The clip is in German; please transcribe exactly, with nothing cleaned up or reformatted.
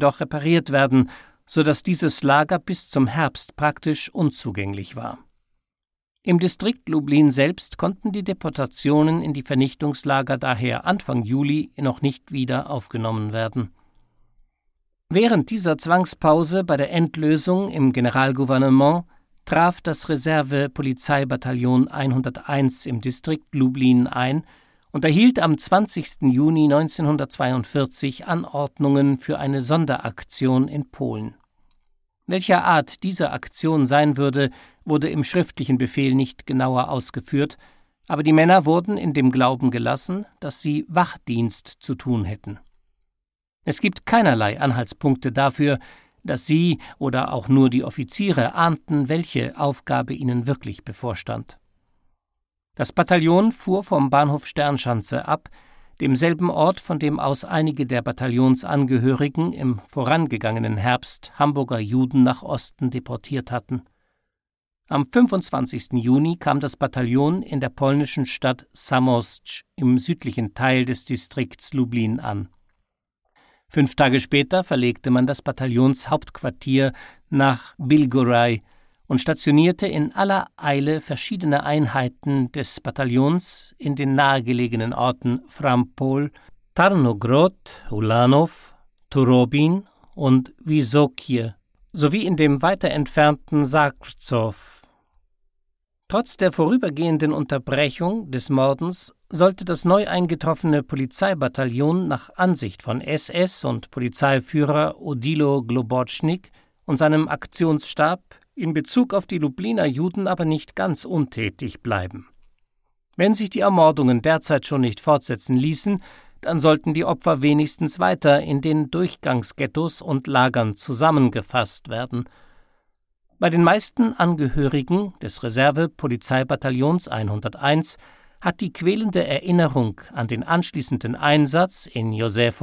jedoch repariert werden, so dass dieses Lager bis zum Herbst praktisch unzugänglich war. Im Distrikt Lublin selbst konnten die Deportationen in die Vernichtungslager daher Anfang Juli noch nicht wieder aufgenommen werden. Während dieser Zwangspause bei der Endlösung im Generalgouvernement traf das Reserve-Polizeibataillon hunderteins im Distrikt Lublin ein und erhielt am zwanzigsten Juni neunzehnhundertzweiundvierzig Anordnungen für eine Sonderaktion in Polen. Welcher Art diese Aktion sein würde, wurde im schriftlichen Befehl nicht genauer ausgeführt, aber die Männer wurden in dem Glauben gelassen, dass sie Wachdienst zu tun hätten. Es gibt keinerlei Anhaltspunkte dafür, dass sie oder auch nur die Offiziere ahnten, welche Aufgabe ihnen wirklich bevorstand. Das Bataillon fuhr vom Bahnhof Sternschanze ab, demselben Ort, von dem aus einige der Bataillonsangehörigen im vorangegangenen Herbst Hamburger Juden nach Osten deportiert hatten. Am fünfundzwanzigsten Juni kam das Bataillon in der polnischen Stadt Zamość im südlichen Teil des Distrikts Lublin an. Fünf Tage später verlegte man das Bataillonshauptquartier nach Bilgoraj und stationierte in aller Eile verschiedene Einheiten des Bataillons in den nahegelegenen Orten Frampol, Tarnogrod, Ulanów, Turobin und Wysokie sowie in dem weiter entfernten Sakrzow. Trotz der vorübergehenden Unterbrechung des Mordens sollte das neu eingetroffene Polizeibataillon nach Ansicht von S S und Polizeiführer Odilo Globocnik und seinem Aktionsstab in Bezug auf die Lubliner Juden aber nicht ganz untätig bleiben. Wenn sich die Ermordungen derzeit schon nicht fortsetzen ließen, dann sollten die Opfer wenigstens weiter in den Durchgangsghettos und Lagern zusammengefasst werden. Bei den meisten Angehörigen des Reserve-Polizeibataillons hunderteins hat die quälende Erinnerung an den anschließenden Einsatz in Józefów